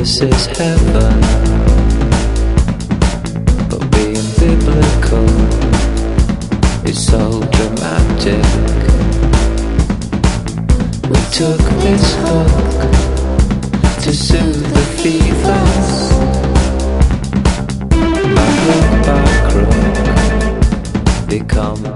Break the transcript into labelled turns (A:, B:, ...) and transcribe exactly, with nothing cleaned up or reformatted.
A: this is heaven, but being biblical is so dramatic. We took this hook to soothe the fevers, by hook, by crook, become